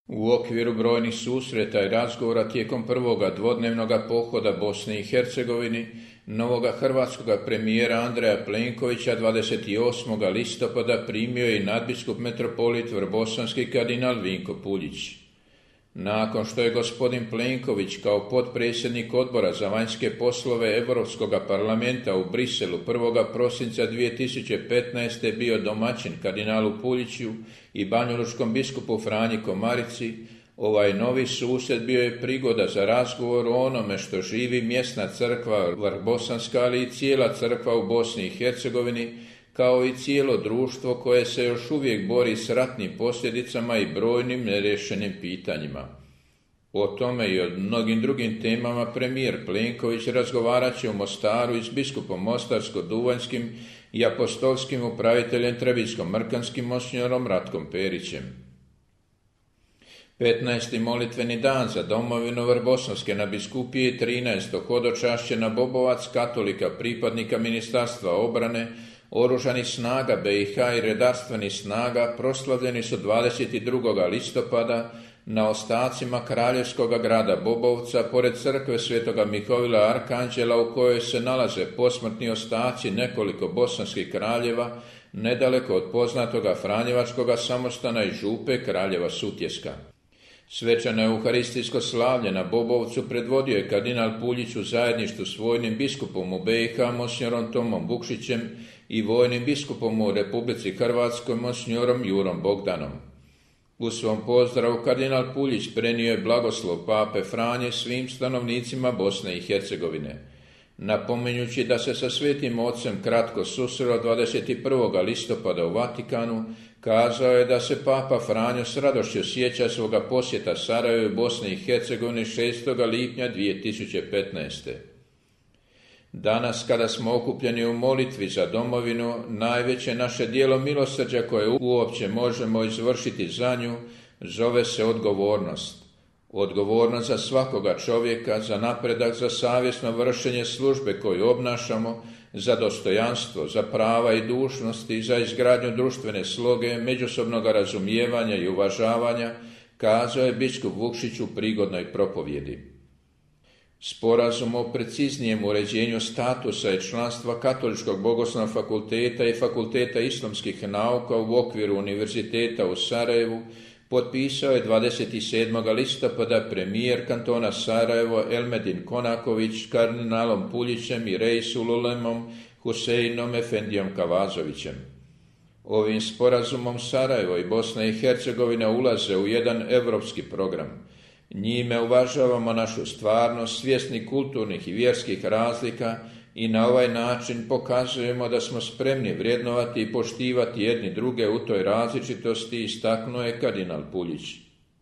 U okviru brojnih susreta i razgovora tijekom prvoga dvodnevnoga pohoda Bosni i Hercegovini, novoga hrvatskoga premijera Andreja Plenkovića 28. listopada primio je i nadbiskup metropolit vrbosanski kardinal Vinko Puljić. Nakon što je gospodin Plenković kao potpredsjednik Odbora za vanjske poslove Europskog parlamenta u Briselu 1. prosinca 2015. bio domaćin kardinalu Puljiću i banjalučkom biskupu Franji Komarici, ovaj novi susret bio je prigoda za razgovor o onome što živi mjesna crkva vrbosanska, ali i cijela crkva u Bosni i Hercegovini, kao i cijelo društvo koje se još uvijek bori s ratnim posljedicama i brojnim nerješenim pitanjima. O tome i o mnogim drugim temama premijer Plenković razgovarat će u Mostaru i s biskupom Mostarsko-Duvanjskim i apostolskim upraviteljem Trebinsko-Mrkanskim monsinjorom Ratkom Perićem. 15. molitveni dan za domovinu vrbosanske nadbiskupije i 13. hodočašće Bobovac katolika pripadnika Ministarstva obrane, Oružanih snaga BiH i redarstvenih snaga proslavljeni su 22. listopada na ostacima kraljevskog grada Bobovca pored crkve Svetoga Mihovila Arkanđela u kojoj se nalaze posmrtni ostaci nekoliko bosanskih kraljeva nedaleko od poznatoga Franjevačkoga samostana i župe kraljeva Sutjeska. Svečano euharistijsko slavlje na Bobovcu predvodio je kardinal Puljić u zajedništvu s vojnim biskupom u BiH monsinjorom Tomom Bukšićem i vojnim biskupom u Republici Hrvatskoj monsinjorom Jurom Bogdanom. U svom pozdravu kardinal Puljić prenio je blagoslov pape Franje svim stanovnicima Bosne i Hercegovine. Napominjući da se sa Svetim Ocem kratko susreo 21. listopada u Vatikanu, kazao je da se papa Franjo s radošću sjeća svoga posjeta Sarajevu i Bosni i Hercegovini 6. lipnja 2015. Danas, kada smo okupljeni u molitvi za domovinu, najveće naše djelo milosrđa koje uopće možemo izvršiti za nju, zove se odgovornost. Odgovornost za svakoga čovjeka, za napredak, za savjesno vršenje službe koju obnašamo, za dostojanstvo, za prava i dužnosti, za izgradnju društvene sloge, međusobnog razumijevanja i uvažavanja, kazao je biskup Vukšić u prigodnoj propovjedi. Sporazum o preciznijem uređenju statusa i članstva Katoličkog bogoslovnog fakulteta i Fakulteta islamskih nauka u okviru Univerziteta u Sarajevu potpisao je 27. listopada premijer kantona Sarajevo Elmedin Konaković kardinalom Puljićem i reisul-ulemom Huseinom Efendijom Kavazovićem. Ovim sporazumom Sarajevo i Bosna i Hercegovina ulaze u jedan europski program. Njime uvažavamo našu stvarnost, svjesni kulturnih i vjerskih razlika i na ovaj način pokazujemo da smo spremni vrednovati i poštivati jedni druge u toj različitosti, istaknuo je kardinal Puljić.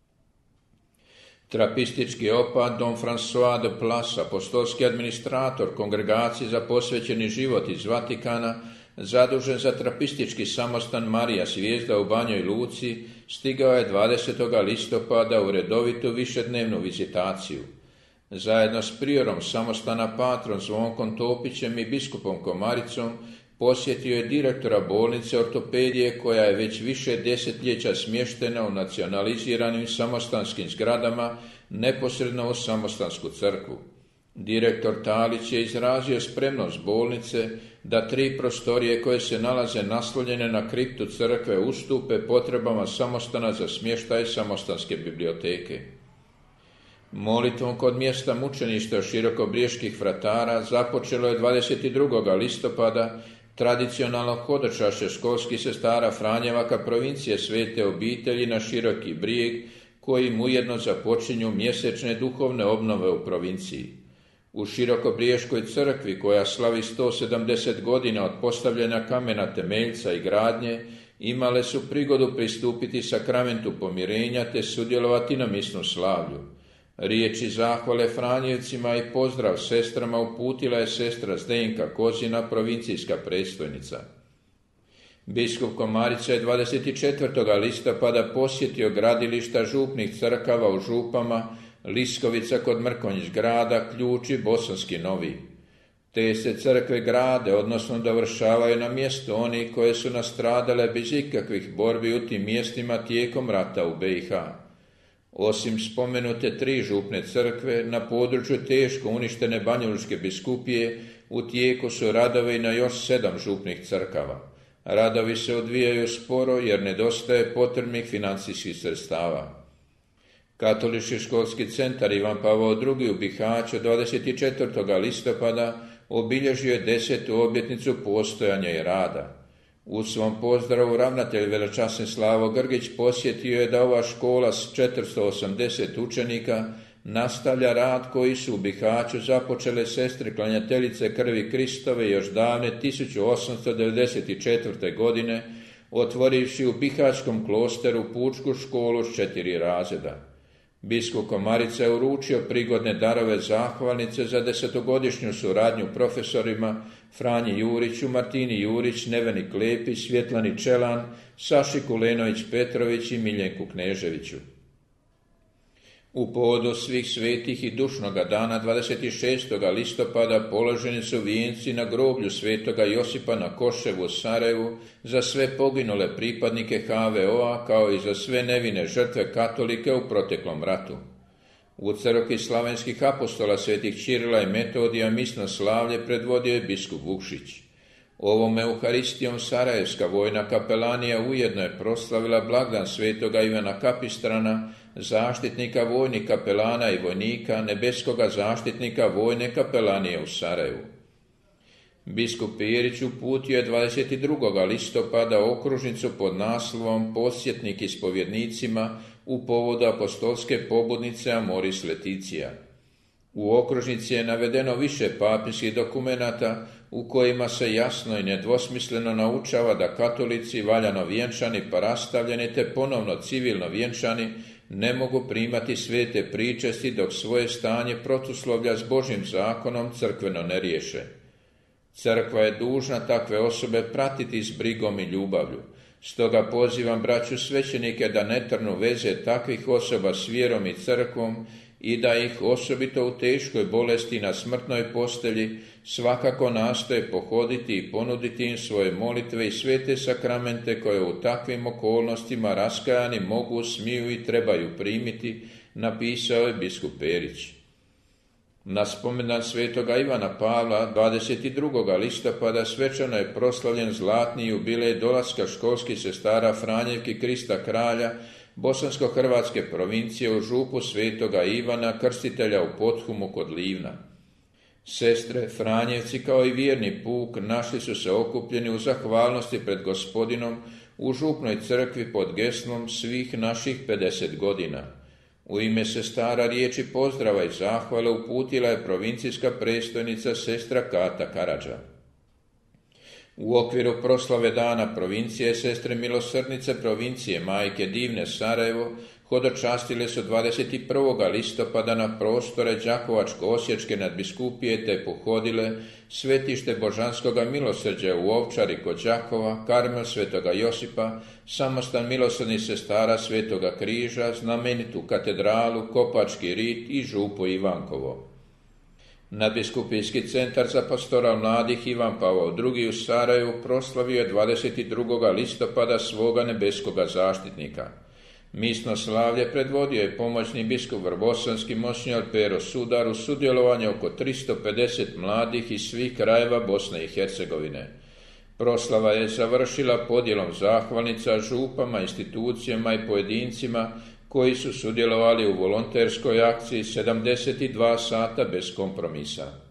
Trapistički opat Don François de Plas, apostolski administrator Kongregacije za posvećeni život iz Vatikana, zadužen za trapistički samostan Marija Zvijezda u Banjoj Luci, stigao je 20. listopada u redovitu višednevnu vizitaciju. Zajedno s priorom samostana patron Zvonkom Topićem i biskupom Komaricom posjetio je direktora bolnice ortopedije koja je već više desetljeća smještena u nacionaliziranim samostanskim zgradama neposredno u samostansku crkvu. Direktor Talić je izrazio spremnost bolnice da 3 prostorije koje se nalaze naslonjene na kriptu crkve ustupe potrebama samostana za smještaj samostanske biblioteke. Molitvom kod mjesta mučeništva širokobrijeških vratara započelo je 22. listopada tradicionalno hodočašće školskih sestara Franjevaka provincije Svete obitelji na Široki brijeg, kojim ujedno započinju mjesečne duhovne obnove u provinciji. U Širokobriješkoj crkvi, koja slavi 170 godina od postavljanja kamena temeljca i gradnje, imale su prigodu pristupiti sakramentu pomirenja te sudjelovati na misnu slavlju. Riječi zahvale Franjevcima i pozdrav sestrama uputila je sestra Zdenka Kozina, provincijska predstojnica. Biskup Komarica je 24. listopada posjetio gradilišta župnih crkava u župama Liskovica kod Mrkonjić grada, Ključ i Bosanski Novi. Te se crkve grade, odnosno dovršavaju na mjestu onih koje su nastradale bez ikakvih borbi u tim mjestima tijekom rata u BiH. Osim spomenute 3 župne crkve, na području teško uništene Banjalučke biskupije u tijeku su radovi na još 7 župnih crkava. Radovi se odvijaju sporo jer nedostaje potrebnih financijskih sredstava. Katolički školski centar Ivan Pavao II u Bihaću 24. listopada obilježio je 10. obljetnicu postojanja i rada. U svom pozdravu ravnatelj velečasni Slavo Grgić posjetio je da ova škola s 480 učenika nastavlja rad koji su u Bihaću započele sestre klanjateljice krvi Kristove još davne 1894. godine, otvorivši u Bihaćkom klosteru pučku školu s 4 razreda. Biskup Komarica je uručio prigodne darove zahvalnice za 10-godišnju suradnju profesorima Franji Juriću, Martini Jurić, Neveni Klepić, Svjetlani Čelan, Saši Kulenović-Petrović i Miljenku Kneževiću. U povodu svih svetih i dušnoga dana 26. listopada položeni su vijenci na groblju svetoga Josipa na Koševu u Sarajevu za sve poginule pripadnike HVO-a kao i za sve nevine žrtve katolike u proteklom ratu. U crkvi slavenskih apostola svetih Ćirila i Metodija misno slavlje predvodio je biskup Vukšić. Ovom Euharistijom Sarajevska vojna kapelanija ujedno je proslavila blagdan svetoga Ivana Kapistrana, zaštitnika vojnih kapelana i vojnika, nebeskoga zaštitnika vojne kapelanije u Sarajevu. Biskup Pirić uputio je 22. listopada okružnicu pod naslovom Podsjetnik ispovjednicima u povodu apostolske pobudnice Amoris Laetitia. U okružnici je navedeno više papijskih dokumenata u kojima se jasno i nedvosmisleno naučava da katolici valjano vjenčani pa rastavljeni te ponovno civilno vjenčani ne mogu primati svete pričesti dok svoje stanje protuslovlja s Božjim zakonom crkveno ne riješe. Crkva je dužna takve osobe pratiti s brigom i ljubavlju. Stoga pozivam braću svećenike da ne trnu veze takvih osoba s vjerom i crkvom i da ih osobito u teškoj bolesti na smrtnoj postelji svakako nastoje pohoditi i ponuditi im svoje molitve i svete sakramente koje u takvim okolnostima raskajani mogu, smiju i trebaju primiti, napisao je biskup Perić. Na spomendan svetoga Ivana Pavla 22. listopada svečano je proslavljen zlatni jubilej dolaska školskih sestara Franjevki Krista Kralja Bosansko-hrvatske provincije u župu svetoga Ivana Krstitelja u Pothumu kod Livna. Sestre Franjevci kao i vjerni puk našli su se okupljeni u zahvalnosti pred Gospodinom u župnoj crkvi pod geslom svih naših 50 godina. U ime sestara riječi pozdrava i zahvale uputila je provincijska predstojnica sestra Kata Karadža. U okviru proslave dana provincije sestre milosrdnice provincije Majke Divne Sarajevo hodočastile su 21. listopada na prostore Đakovačko-osječke nadbiskupije te pohodile svetište Božanskoga milosrđa u Ovčari kod Đakova, Karmel svetoga Josipa, samostan milosrdnih sestara svetoga Križa, znamenitu katedralu, Kopački rit i župu Ivankovo. Nadbiskupijski centar za pastoral mladih Ivan Pavao II u Sarajevu proslavio je 22. listopada svoga nebeskoga zaštitnika. Misno slavlje predvodio je pomoćni biskup vrbosanski monsinjor Pero Sudar u sudjelovanju oko 350 mladih iz svih krajeva Bosne i Hercegovine. Proslava je završila podjelom zahvalnica župama, institucijama i pojedincima koji su sudjelovali u volonterskoj akciji 72 sata bez kompromisa.